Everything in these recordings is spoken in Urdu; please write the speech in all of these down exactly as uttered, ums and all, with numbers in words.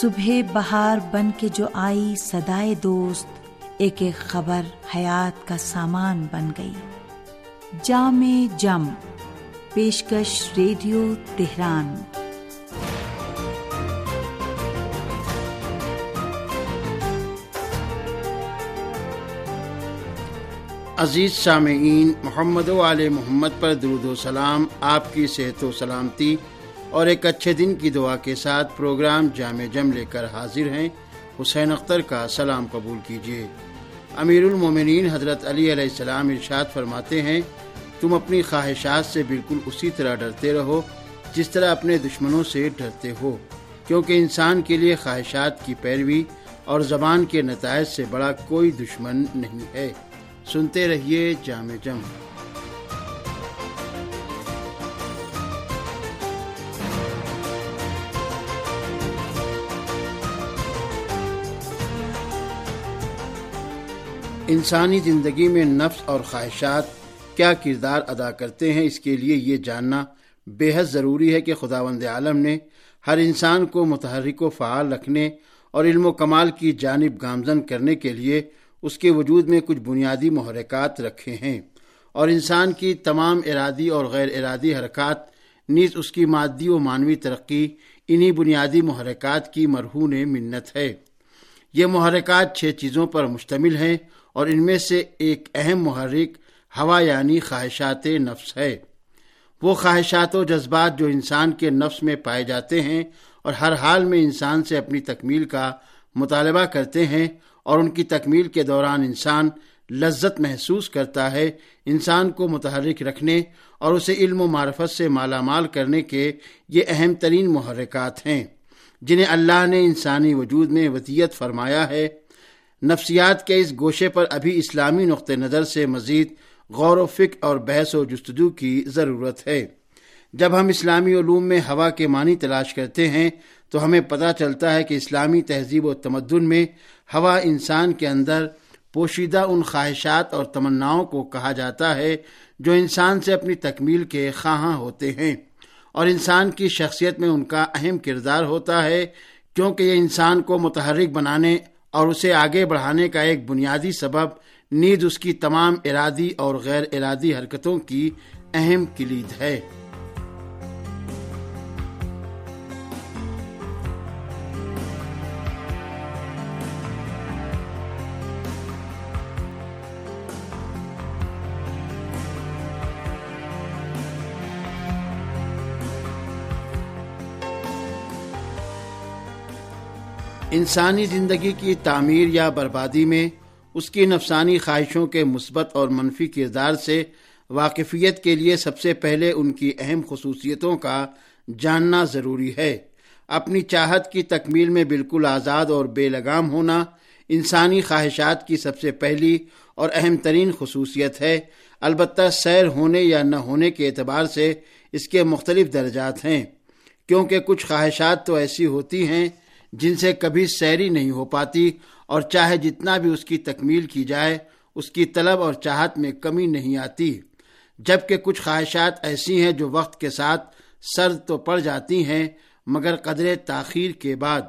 صبح بہار بن کے جو آئی صدائے دوست، ایک ایک خبر حیات کا سامان بن گئی۔ جام جم، پیشکش ریڈیو تہران۔ عزیز سامعین، محمد و آل محمد پر درود و سلام، آپ کی صحت و سلامتی اور ایک اچھے دن کی دعا کے ساتھ پروگرام جام جم لے کر حاضر ہیں۔ حسین اختر کا سلام قبول کیجیے۔ امیر المومنین حضرت علی علیہ السلام ارشاد فرماتے ہیں، تم اپنی خواہشات سے بالکل اسی طرح ڈرتے رہو جس طرح اپنے دشمنوں سے ڈرتے ہو، کیونکہ انسان کے لیے خواہشات کی پیروی اور زبان کے نتائج سے بڑا کوئی دشمن نہیں ہے۔ سنتے رہیے جام جم۔ انسانی زندگی میں نفس اور خواہشات کیا کردار ادا کرتے ہیں، اس کے لیے یہ جاننا بے حد ضروری ہے کہ خداوند عالم نے ہر انسان کو متحرک و فعال رکھنے اور علم و کمال کی جانب گامزن کرنے کے لیے اس کے وجود میں کچھ بنیادی محرکات رکھے ہیں، اور انسان کی تمام ارادی اور غیر ارادی حرکات نیز اس کی مادی و معنوی ترقی انہی بنیادی محرکات کی مرہون منت ہے۔ یہ محرکات چھ چیزوں پر مشتمل ہیں، اور ان میں سے ایک اہم محرک ہوا یعنی خواہشات نفس ہے۔ وہ خواہشات و جذبات جو انسان کے نفس میں پائے جاتے ہیں اور ہر حال میں انسان سے اپنی تکمیل کا مطالبہ کرتے ہیں، اور ان کی تکمیل کے دوران انسان لذت محسوس کرتا ہے، انسان کو متحرک رکھنے اور اسے علم و معرفت سے مالا مال کرنے کے یہ اہم ترین محرکات ہیں، جنہیں اللہ نے انسانی وجود میں وضعیت فرمایا ہے۔ نفسیات کے اس گوشے پر ابھی اسلامی نقطہ نظر سے مزید غور و فکر اور بحث و جستجو کی ضرورت ہے۔ جب ہم اسلامی علوم میں ہوا کے معنی تلاش کرتے ہیں تو ہمیں پتہ چلتا ہے کہ اسلامی تہذیب و تمدن میں ہوا انسان کے اندر پوشیدہ ان خواہشات اور تمناؤں کو کہا جاتا ہے جو انسان سے اپنی تکمیل کے خواہاں ہوتے ہیں، اور انسان کی شخصیت میں ان کا اہم کردار ہوتا ہے، کیونکہ یہ انسان کو متحرک بنانے اور اسے آگے بڑھانے کا ایک بنیادی سبب نیز اس کی تمام ارادی اور غیر ارادی حرکتوں کی اہم کلید ہے۔ انسانی زندگی کی تعمیر یا بربادی میں اس کی نفسانی خواہشوں کے مثبت اور منفی کردار سے واقفیت کے لیے سب سے پہلے ان کی اہم خصوصیتوں کا جاننا ضروری ہے۔ اپنی چاہت کی تکمیل میں بالکل آزاد اور بے لگام ہونا انسانی خواہشات کی سب سے پہلی اور اہم ترین خصوصیت ہے۔ البتہ سیر ہونے یا نہ ہونے کے اعتبار سے اس کے مختلف درجات ہیں، کیونکہ کچھ خواہشات تو ایسی ہوتی ہیں جن سے کبھی سیری نہیں ہو پاتی، اور چاہے جتنا بھی اس کی تکمیل کی جائے اس کی طلب اور چاہت میں کمی نہیں آتی، جبکہ کچھ خواہشات ایسی ہیں جو وقت کے ساتھ سرد تو پڑ جاتی ہیں مگر قدرے تاخیر کے بعد۔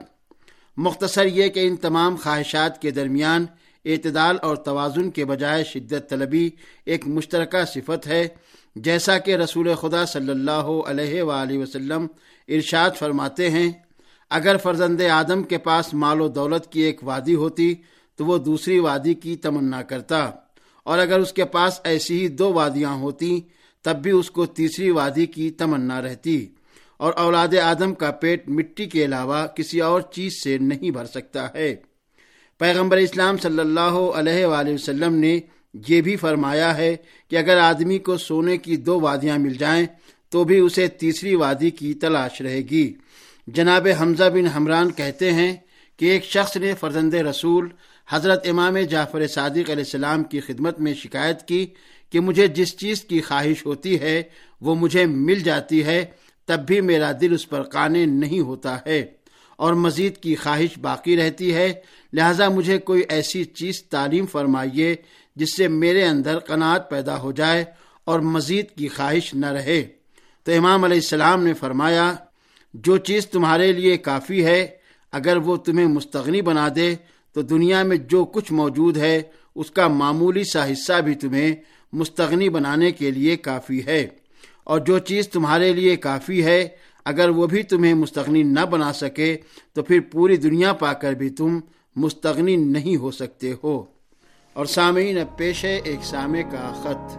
مختصر یہ کہ ان تمام خواہشات کے درمیان اعتدال اور توازن کے بجائے شدت طلبی ایک مشترکہ صفت ہے، جیسا کہ رسول خدا صلی اللہ علیہ وآلہ وسلم ارشاد فرماتے ہیں، اگر فرزند آدم کے پاس مال و دولت کی ایک وادی ہوتی تو وہ دوسری وادی کی تمنا کرتا، اور اگر اس کے پاس ایسی ہی دو وادیاں ہوتی تب بھی اس کو تیسری وادی کی تمنا رہتی، اور اولاد آدم کا پیٹ مٹی کے علاوہ کسی اور چیز سے نہیں بھر سکتا ہے۔ پیغمبر اسلام صلی اللہ علیہ وآلہ وسلم نے یہ بھی فرمایا ہے کہ اگر آدمی کو سونے کی دو وادیاں مل جائیں تو بھی اسے تیسری وادی کی تلاش رہے گی۔ جناب حمزہ بن حمران کہتے ہیں کہ ایک شخص نے فرزند رسول حضرت امام جعفر صادق علیہ السلام کی خدمت میں شکایت کی کہ مجھے جس چیز کی خواہش ہوتی ہے وہ مجھے مل جاتی ہے، تب بھی میرا دل اس پر قانع نہیں ہوتا ہے اور مزید کی خواہش باقی رہتی ہے، لہذا مجھے کوئی ایسی چیز تعلیم فرمائیے جس سے میرے اندر قناعت پیدا ہو جائے اور مزید کی خواہش نہ رہے۔ تو امام علیہ السلام نے فرمایا، جو چیز تمہارے لیے کافی ہے اگر وہ تمہیں مستغنی بنا دے تو دنیا میں جو کچھ موجود ہے اس کا معمولی سا حصہ بھی تمہیں مستغنی بنانے کے لیے کافی ہے، اور جو چیز تمہارے لیے کافی ہے اگر وہ بھی تمہیں مستغنی نہ بنا سکے تو پھر پوری دنیا پا کر بھی تم مستغنی نہیں ہو سکتے ہو۔ اور سامعین، اب پیش ہے ایک سامع کا خط۔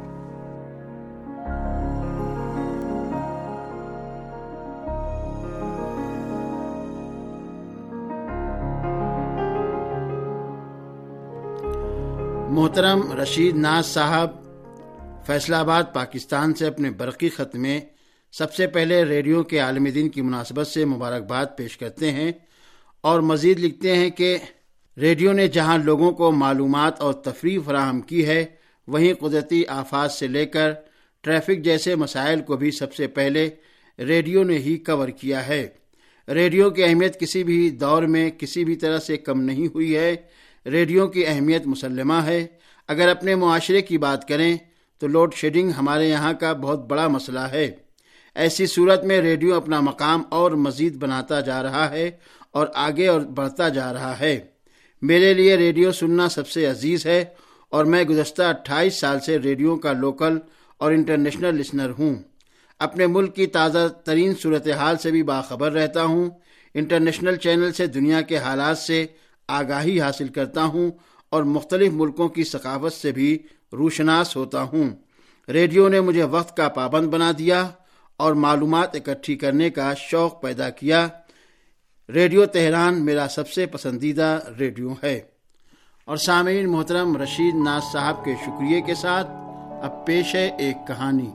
محترم رشید ناز صاحب فیصلہ آباد پاکستان سے اپنے برقی خط میں سب سے پہلے ریڈیو کے عالمی دن کی مناسبت سے مبارکباد پیش کرتے ہیں اور مزید لکھتے ہیں کہ ریڈیو نے جہاں لوگوں کو معلومات اور تفریح فراہم کی ہے، وہیں قدرتی آفات سے لے کر ٹریفک جیسے مسائل کو بھی سب سے پہلے ریڈیو نے ہی کور کیا ہے۔ ریڈیو کی اہمیت کسی بھی دور میں کسی بھی طرح سے کم نہیں ہوئی ہے۔ ریڈیو کی اہمیت مسلمہ ہے۔ اگر اپنے معاشرے کی بات کریں تو لوڈ شیڈنگ ہمارے یہاں کا بہت بڑا مسئلہ ہے۔ ایسی صورت میں ریڈیو اپنا مقام اور مزید بناتا جا رہا ہے اور آگے اور بڑھتا جا رہا ہے۔ میرے لیے ریڈیو سننا سب سے عزیز ہے اور میں گزشتہ اٹھائیس سال سے ریڈیو کا لوکل اور انٹرنیشنل لسنر ہوں۔ اپنے ملک کی تازہ ترین صورتحال سے بھی باخبر رہتا ہوں۔ انٹرنیشنل چینل سے دنیا کے حالات سے آگاہی حاصل کرتا ہوں اور مختلف ملکوں کی ثقافت سے بھی روشناس ہوتا ہوں۔ ریڈیو نے مجھے وقت کا پابند بنا دیا اور معلومات اکٹھی کرنے کا شوق پیدا کیا۔ ریڈیو تہران میرا سب سے پسندیدہ ریڈیو ہے۔ اور سامعین، محترم رشید ناز صاحب کے شکریہ کے ساتھ اب پیش ہے ایک کہانی۔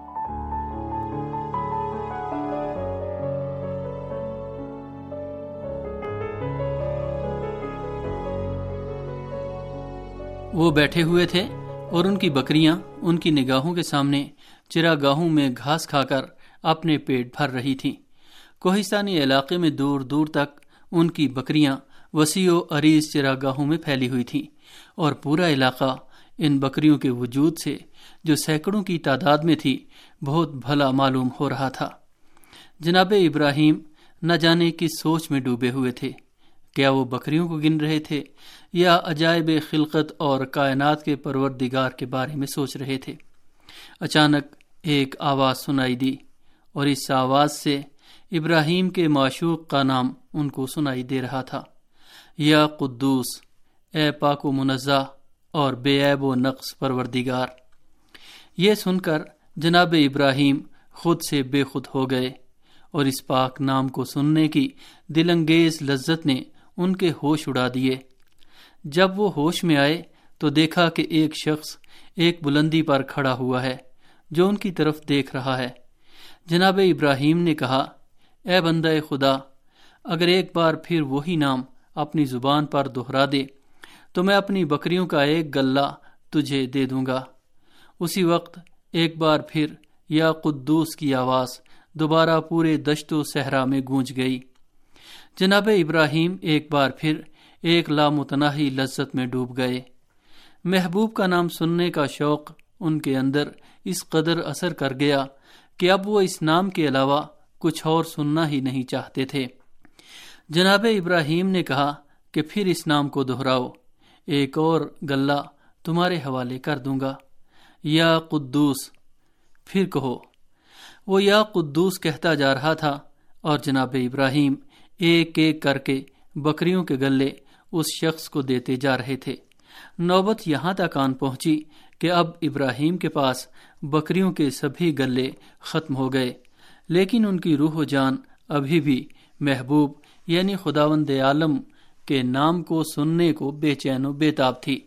وہ بیٹھے ہوئے تھے اور ان کی بکریاں ان کی نگاہوں کے سامنے چراگاہوں میں گھاس کھا کر اپنے پیٹ بھر رہی تھیں۔ کوہستانی علاقے میں دور دور تک ان کی بکریاں وسیع و عریض چراگاہوں میں پھیلی ہوئی تھیں، اور پورا علاقہ ان بکریوں کے وجود سے، جو سینکڑوں کی تعداد میں تھی، بہت بھلا معلوم ہو رہا تھا۔ جناب ابراہیم نہ جانے کس سوچ میں ڈوبے ہوئے تھے۔ کیا وہ بکریوں کو گن رہے تھے یا عجائب خلقت اور کائنات کے پروردگار کے بارے میں سوچ رہے تھے؟ اچانک ایک آواز سنائی دی، اور اس آواز سے ابراہیم کے معشوق کا نام ان کو سنائی دے رہا تھا۔ یا قدوس، اے پاک و منزہ اور بے عیب و نقص پروردگار۔ یہ سن کر جناب ابراہیم خود سے بے خود ہو گئے، اور اس پاک نام کو سننے کی دل انگیز لذت نے ان کے ہوش اڑا دیے۔ جب وہ ہوش میں آئے تو دیکھا کہ ایک شخص ایک بلندی پر کھڑا ہوا ہے جو ان کی طرف دیکھ رہا ہے۔ جناب ابراہیم نے کہا، اے بندہ خدا، اگر ایک بار پھر وہی نام اپنی زبان پر دہرا دے تو میں اپنی بکریوں کا ایک گلہ تجھے دے دوں گا۔ اسی وقت ایک بار پھر یا قدوس کی آواز دوبارہ پورے دشت و صحرا میں گونج گئی۔ جناب ابراہیم ایک بار پھر ایک لامتناہی لذت میں ڈوب گئے۔ محبوب کا نام سننے کا شوق ان کے اندر اس قدر اثر کر گیا کہ اب وہ اس نام کے علاوہ کچھ اور سننا ہی نہیں چاہتے تھے۔ جناب ابراہیم نے کہا کہ پھر اس نام کو دہراؤ، ایک اور گلہ تمہارے حوالے کر دوں گا۔ یا قدوس، پھر کہو۔ وہ یا قدوس کہتا جا رہا تھا، اور جناب ابراہیم ایک ایک کر کے بکریوں کے گلے اس شخص کو دیتے جا رہے تھے۔ نوبت یہاں تک آن پہنچی کہ اب ابراہیم کے پاس بکریوں کے سبھی گلے ختم ہو گئے، لیکن ان کی روح و جان ابھی بھی محبوب یعنی خداوند عالم کے نام کو سننے کو بے چین و بے تاب تھی۔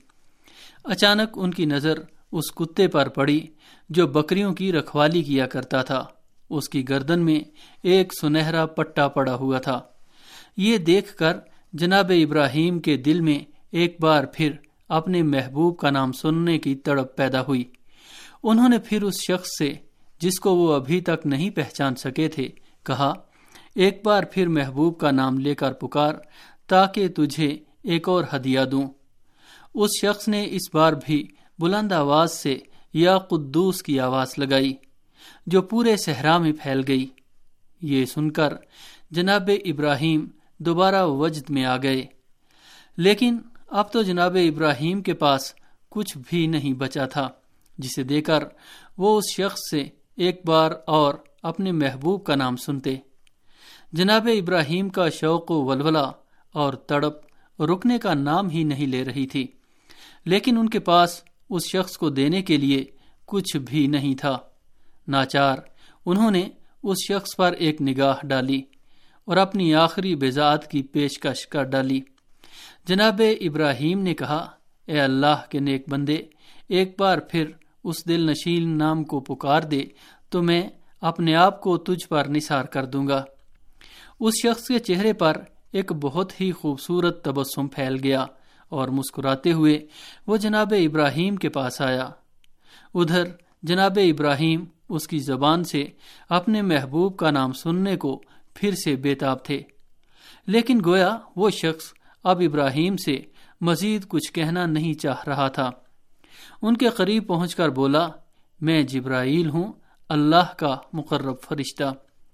اچانک ان کی نظر اس کتے پر پڑی جو بکریوں کی رکھوالی کیا کرتا تھا۔ اس کی گردن میں ایک سنہرا پٹا پڑا ہوا تھا۔ یہ دیکھ کر جناب ابراہیم کے دل میں ایک بار پھر اپنے محبوب کا نام سننے کی تڑپ پیدا ہوئی۔ انہوں نے پھر اس شخص سے، جس کو وہ ابھی تک نہیں پہچان سکے تھے، کہا، ایک بار پھر محبوب کا نام لے کر پکار تاکہ تجھے ایک اور ہدیہ دوں۔ اس شخص نے اس بار بھی بلند آواز سے یا قدوس کی آواز لگائی، جو پورے صحرا میں پھیل گئی۔ یہ سن کر جناب ابراہیم دوبارہ وجد میں آ گئے، لیکن اب تو جناب ابراہیم کے پاس کچھ بھی نہیں بچا تھا، جسے دے کر وہ اس شخص سے ایک بار اور اپنے محبوب کا نام سنتے۔ جناب ابراہیم کا شوق و ولولہ اور تڑپ رکنے کا نام ہی نہیں لے رہی تھی، لیکن ان کے پاس اس شخص کو دینے کے لیے کچھ بھی نہیں تھا۔ ناچار انہوں نے اس شخص پر ایک نگاہ ڈالی اور اپنی آخری بضاعت کی پیشکش کر ڈالی۔ جناب ابراہیم نے کہا، اے اللہ کے نیک بندے، ایک بار پھر اس دل نشین نام کو پکار دے تو میں اپنے آپ کو تجھ پر نثار کر دوں گا۔ اس شخص کے چہرے پر ایک بہت ہی خوبصورت تبسم پھیل گیا اور مسکراتے ہوئے وہ جناب ابراہیم کے پاس آیا۔ ادھر جناب ابراہیم اس کی زبان سے اپنے محبوب کا نام سننے کو پھر سے بےتاب تھے، لیکن گویا وہ شخص اب ابراہیم سے مزید کچھ کہنا نہیں چاہ رہا تھا۔ ان کے قریب پہنچ کر بولا، میں جبرائیل ہوں، اللہ کا مقرب فرشتہ۔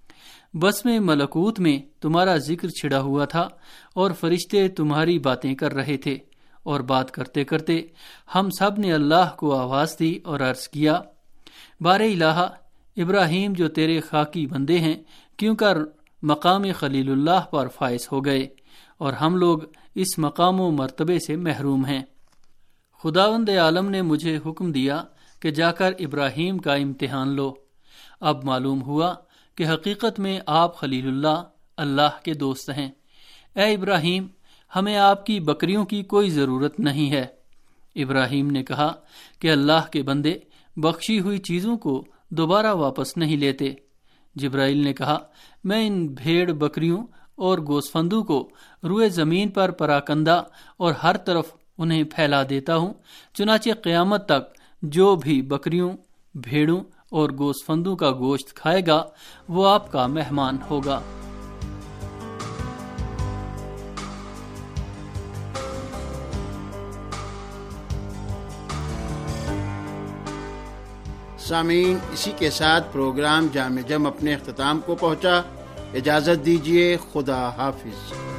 بس میں ملکوت میں تمہارا ذکر چھڑا ہوا تھا اور فرشتے تمہاری باتیں کر رہے تھے، اور بات کرتے کرتے ہم سب نے اللہ کو آواز دی اور عرض کیا، بار الہ، ابراہیم جو تیرے خاکی بندے ہیں کیوں کر مقام خلیل اللہ پر فائز ہو گئے، اور ہم لوگ اس مقام و مرتبے سے محروم ہیں۔ خداوند عالم نے مجھے حکم دیا کہ جا کر ابراہیم کا امتحان لو۔ اب معلوم ہوا کہ حقیقت میں آپ خلیل اللہ، اللہ کے دوست ہیں۔ اے ابراہیم، ہمیں آپ کی بکریوں کی کوئی ضرورت نہیں ہے۔ ابراہیم نے کہا کہ اللہ کے بندے بخشی ہوئی چیزوں کو دوبارہ واپس نہیں لیتے۔ جبرائیل نے کہا، میں ان بھیڑ بکریوں اور گوسفندوں کو روئے زمین پر پراکندہ اور ہر طرف انہیں پھیلا دیتا ہوں، چنانچہ قیامت تک جو بھی بکریوں، بھیڑوں اور گوسفندوں کا گوشت کھائے گا وہ آپ کا مہمان ہوگا۔ سامعین، اسی کے ساتھ پروگرام جامع جم اپنے اختتام کو پہنچا۔ اجازت دیجیے، خدا حافظ۔